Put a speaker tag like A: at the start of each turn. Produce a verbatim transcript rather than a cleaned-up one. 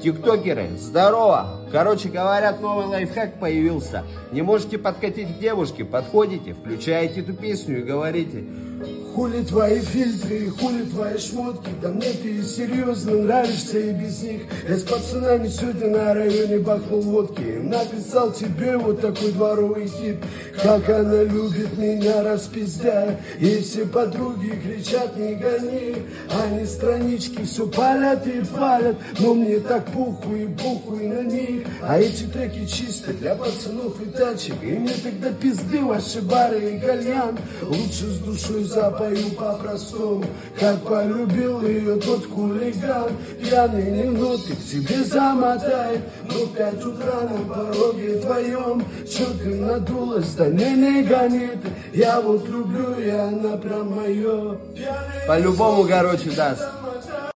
A: Тиктокеры, здорово! Короче, говорят, новый лайфхак появился. Не можете подкатить к девушке, подходите, включаете эту песню и говорите:
B: хули твои фильтры, хули твои шмотки, да мне ты серьезно нравишься и без них. Я с пацанами сегодня на районе бахнул водки, написал тебе вот такой дворовый тип. Как она любит меня распиздя, и все подруги кричат: не гони. Они странички все палят и палят, но мне так пухуй и пухуй на них. А эти треки чисто для пацанов и тачек, и мне тогда пизды ваши бары и кальян. Лучше с душой запою по-простому, как полюбил ее тот хулиган. Пьяный немножко к себе замотает, но пять утра на пороге твоем. Че ты надулась, да не, не гони ты. Я вот люблю, и она прям мое.
A: По-любому, короче, даст.